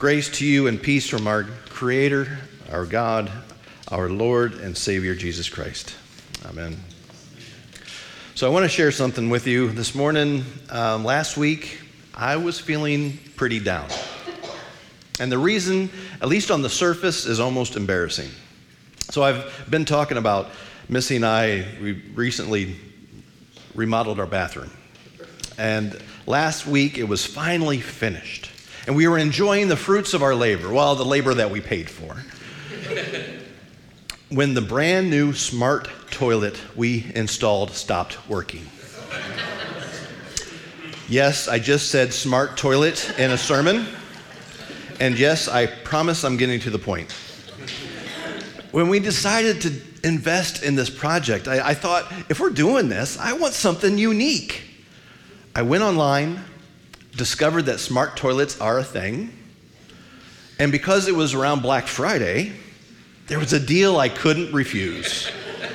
Grace to you and peace from our Creator, our God, our Lord and Savior, Jesus Christ. Amen. So I want to share something with you this morning. Last week, I was feeling pretty down. And the reason, at least on the surface, is almost embarrassing. So I've been talking about Missy and we recently remodeled our bathroom. And last week, it was finally finished. And we were enjoying the fruits of our labor, well, the labor that we paid for. When the brand new smart toilet we installed stopped working. Yes, I just said smart toilet in a sermon. And yes, I promise I'm getting to the point. When we decided to invest in this project, I thought, if we're doing this, I want something unique. I went online, discovered that smart toilets are a thing, and because it was around Black Friday, there was a deal I couldn't refuse.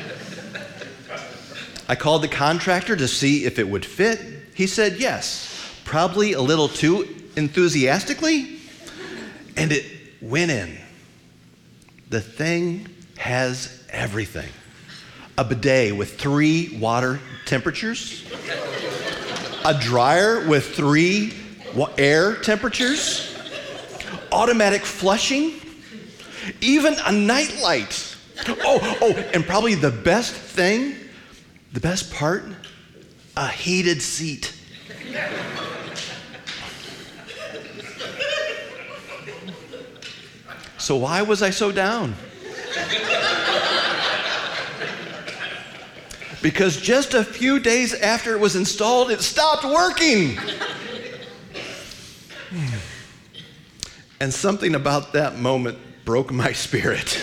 I called the contractor to see if it would fit. He said yes, probably a little too enthusiastically, and it went in. The thing has everything. A bidet with 3 water temperatures, a dryer with 3 air temperatures, automatic flushing, even a night light. Oh, and probably the best thing, the best part, a heated seat. So why was I so down? Because just a few days after it was installed, it stopped working. And something about that moment broke my spirit.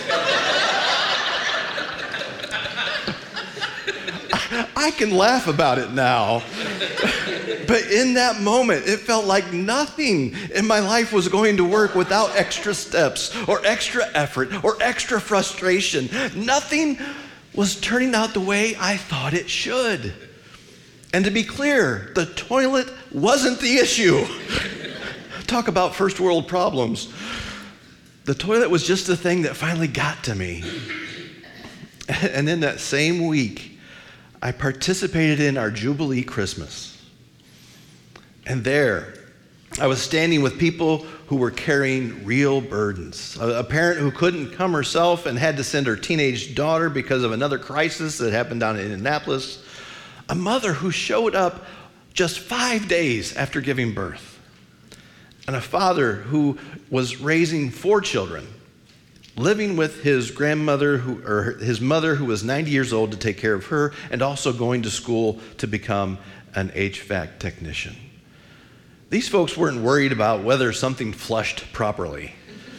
I can laugh about it now. But in that moment, it felt like nothing in my life was going to work without extra steps or extra effort or extra frustration. Nothing was turning out the way I thought it should. And to be clear, the toilet wasn't the issue. Talk about first world problems. The toilet was just the thing that finally got to me. And in that same week, I participated in our Jubilee Christmas. And there, I was standing with people who were carrying real burdens. A parent who couldn't come herself and had to send her teenage daughter because of another crisis that happened down in Indianapolis. A mother who showed up just 5 days after giving birth. And a father who was raising 4 children, living with his grandmother, his mother who was 90 years old to take care of her, and also going to school to become an HVAC technician. These folks weren't worried about whether something flushed properly.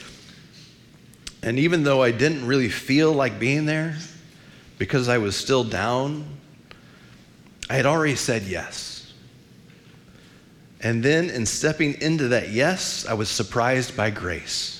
And even though I didn't really feel like being there, because I was still down, I had already said yes. And then in stepping into that yes, I was surprised by grace.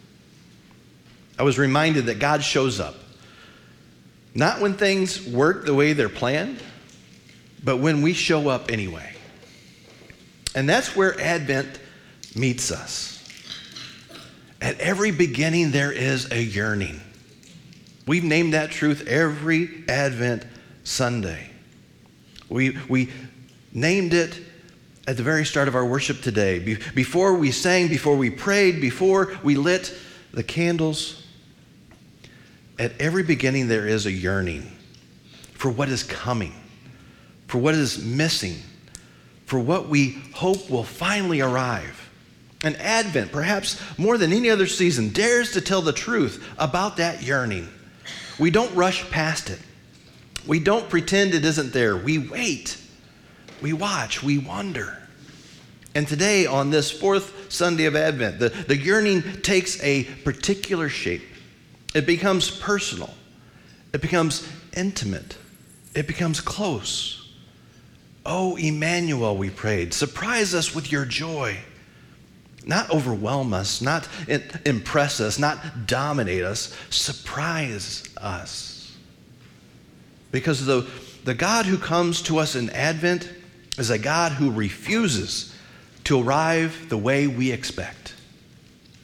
I was reminded that God shows up, not when things work the way they're planned, but when we show up anyway. And that's where Advent meets us. At every beginning, there is a yearning. We've named that truth every Advent Sunday. We named it at the very start of our worship today. Before we sang, before we prayed, before we lit the candles, at every beginning, there is a yearning for what is coming, for what is missing, for what we hope will finally arrive. And Advent, perhaps more than any other season, dares to tell the truth about that yearning. We don't rush past it. We don't pretend it isn't there. We wait. We watch. We wonder. And today, on this 4th Sunday of Advent, the yearning takes a particular shape. It becomes personal. It becomes intimate. It becomes close. Oh, Emmanuel, we prayed, surprise us with your joy. Not overwhelm us, not impress us, not dominate us, surprise us. Because the God who comes to us in Advent is a God who refuses to arrive the way we expect.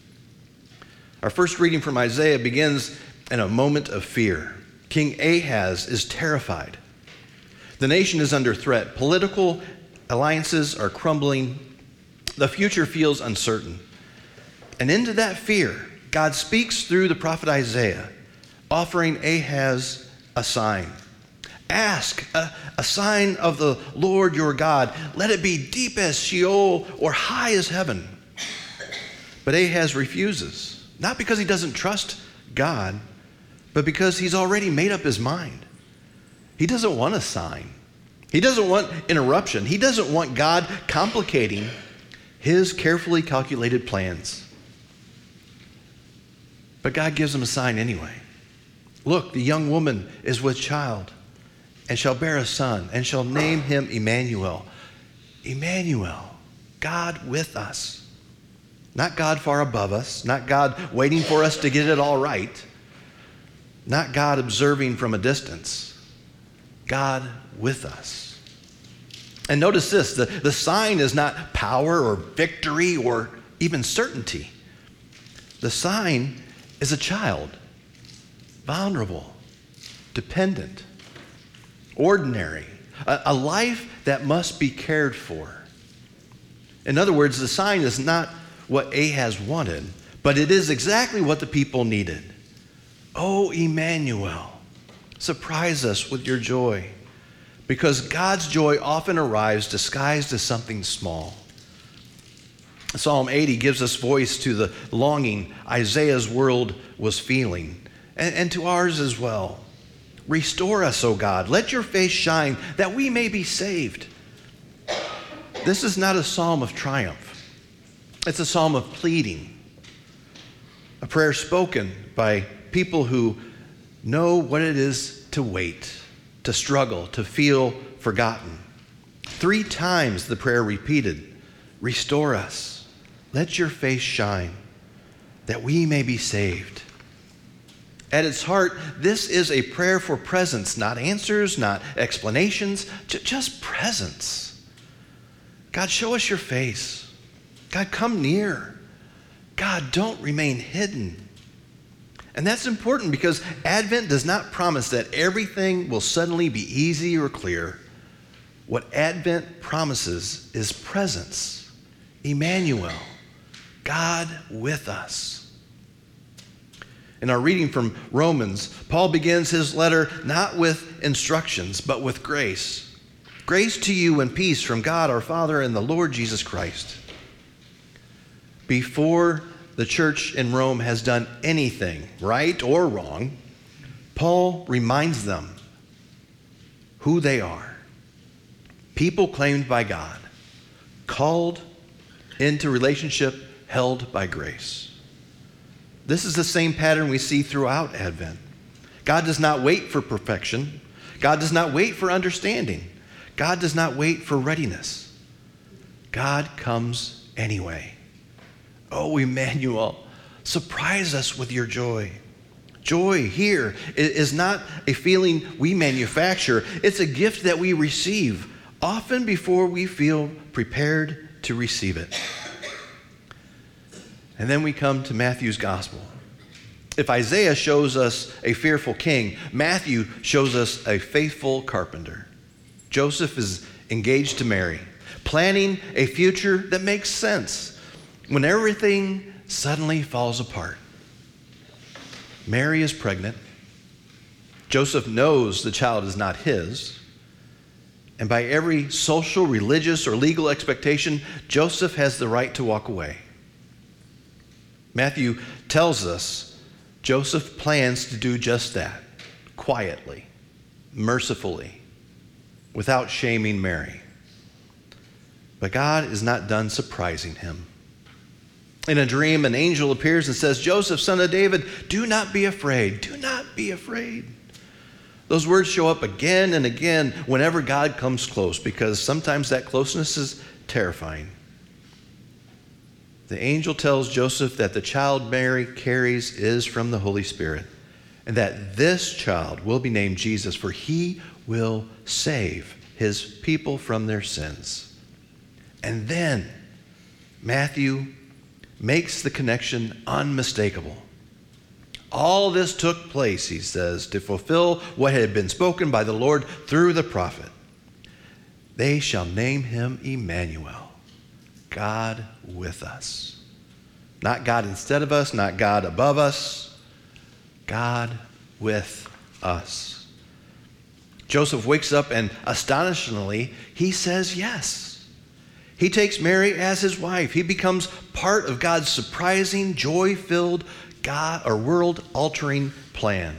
Our first reading from Isaiah begins in a moment of fear. King Ahaz is terrified. The nation is under threat. Political alliances are crumbling. The future feels uncertain. And into that fear, God speaks through the prophet Isaiah, offering Ahaz a sign. Ask a sign of the Lord your God. Let it be deep as Sheol or high as heaven. But Ahaz refuses, not because he doesn't trust God, but because he's already made up his mind. He doesn't want a sign. He doesn't want interruption. He doesn't want God complicating his carefully calculated plans. But God gives him a sign anyway. Look, the young woman is with child and shall bear a son and shall name him Emmanuel. Emmanuel, God with us. Not God far above us, not God waiting for us to get it all right, not God observing from a distance, God with us. And notice this, the sign is not power or victory or even certainty. The sign is a child, vulnerable, dependent, ordinary, a life that must be cared for. In other words, the sign is not what Ahaz wanted, but it is exactly what the people needed. Oh, Emmanuel, surprise us with your joy, because God's joy often arrives disguised as something small. Psalm 80 gives us voice to the longing Isaiah's world was feeling, and to ours as well. Restore us, O God. Let your face shine that we may be saved. This is not a psalm of triumph. It's a psalm of pleading, a prayer spoken by people who know what it is to wait, to struggle, to feel forgotten. 3 times the prayer repeated, restore us, let your face shine, that we may be saved. At its heart, this is a prayer for presence, not answers, not explanations, just presence. God, show us your face. God, come near. God, don't remain hidden. And that's important because Advent does not promise that everything will suddenly be easy or clear. What Advent promises is presence. Emmanuel, God with us. In our reading from Romans, Paul begins his letter not with instructions, but with grace. Grace to you and peace from God our Father and the Lord Jesus Christ. Before the church in Rome has done anything, right or wrong, Paul reminds them who they are. People claimed by God, called into relationship, held by grace. This is the same pattern we see throughout Advent. God does not wait for perfection. God does not wait for understanding. God does not wait for readiness. God comes anyway. Oh, Emmanuel, surprise us with your joy. Joy here is not a feeling we manufacture. It's a gift that we receive, often before we feel prepared to receive it. And then we come to Matthew's gospel. If Isaiah shows us a fearful king, Matthew shows us a faithful carpenter. Joseph is engaged to Mary, planning a future that makes sense when everything suddenly falls apart. Mary is pregnant. Joseph knows the child is not his. And by every social, religious, or legal expectation, Joseph has the right to walk away. Matthew tells us Joseph plans to do just that, quietly, mercifully, without shaming Mary. But God is not done surprising him. In a dream, an angel appears and says, Joseph, son of David, do not be afraid. Do not be afraid. Those words show up again and again whenever God comes close, because sometimes that closeness is terrifying. The angel tells Joseph that the child Mary carries is from the Holy Spirit, and that this child will be named Jesus, for he will save his people from their sins. And then Matthew makes the connection unmistakable. All this took place, he says, to fulfill what had been spoken by the Lord through the prophet. They shall name him Emmanuel, God with us. Not God instead of us, not God above us, God with us. Joseph wakes up and astonishingly, he says yes. He takes Mary as his wife. He becomes part of God's surprising, joy-filled, world-altering plan.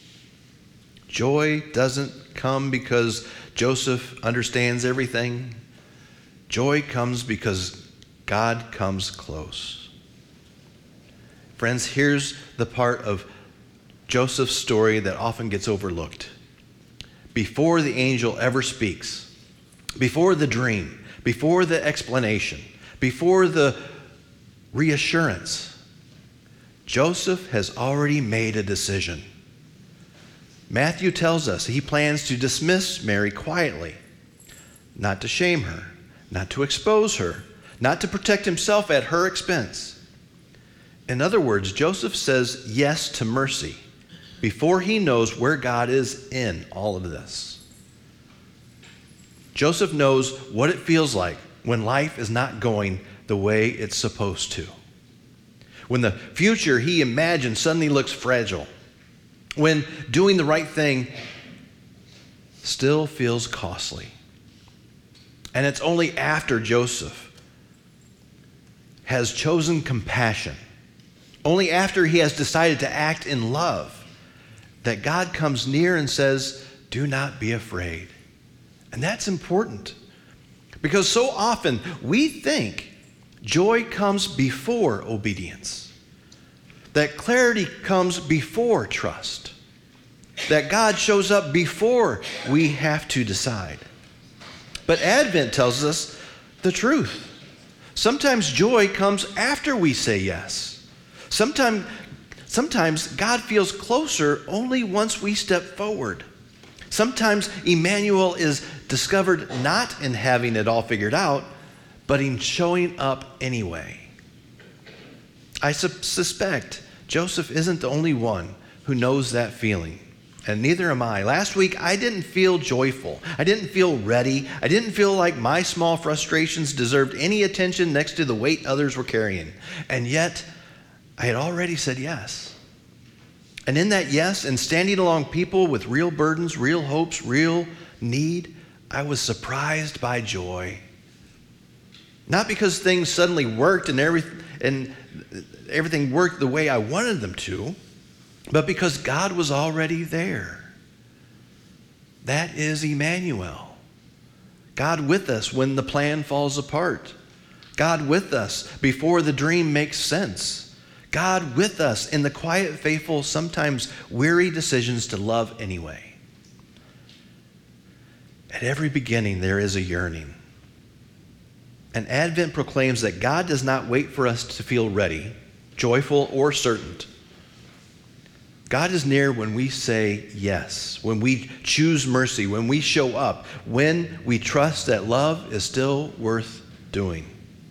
Joy doesn't come because Joseph understands everything. Joy comes because God comes close. Friends, here's the part of Joseph's story that often gets overlooked. Before the angel ever speaks, before the dream, before the explanation, before the reassurance, Joseph has already made a decision. Matthew tells us he plans to dismiss Mary quietly, not to shame her, not to expose her, not to protect himself at her expense. In other words, Joseph says yes to mercy before he knows where God is in all of this. Joseph knows what it feels like when life is not going the way it's supposed to. When the future he imagined suddenly looks fragile. When doing the right thing still feels costly. And it's only after Joseph has chosen compassion, only after he has decided to act in love, that God comes near and says, "Do not be afraid." And that's important because so often we think joy comes before obedience, that clarity comes before trust, that God shows up before we have to decide. But Advent tells us the truth. Sometimes joy comes after we say yes. Sometimes God feels closer only once we step forward. Sometimes Emmanuel is discovered not in having it all figured out, but in showing up anyway. I suspect Joseph isn't the only one who knows that feeling, and neither am I. Last week, I didn't feel joyful. I didn't feel ready. I didn't feel like my small frustrations deserved any attention next to the weight others were carrying. And yet, I had already said yes. And in that yes, and standing along people with real burdens, real hopes, real need, I was surprised by joy. Not because things suddenly worked and everything worked the way I wanted them to, but because God was already there. That is Emmanuel. God with us when the plan falls apart. God with us before the dream makes sense. God with us in the quiet, faithful, sometimes weary decisions to love anyway. At every beginning, there is a yearning. And Advent proclaims that God does not wait for us to feel ready, joyful, or certain. God is near when we say yes, when we choose mercy, when we show up, when we trust that love is still worth doing.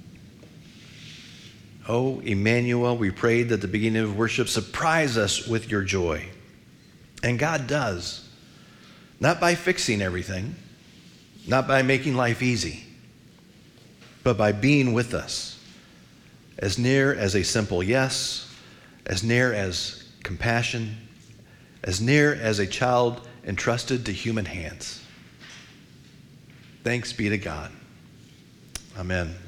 Oh, Emmanuel, we prayed at the beginning of worship, surprise us with your joy. And God does. Not by fixing everything, not by making life easy, but by being with us, as near as a simple yes, as near as compassion, as near as a child entrusted to human hands. Thanks be to God. Amen.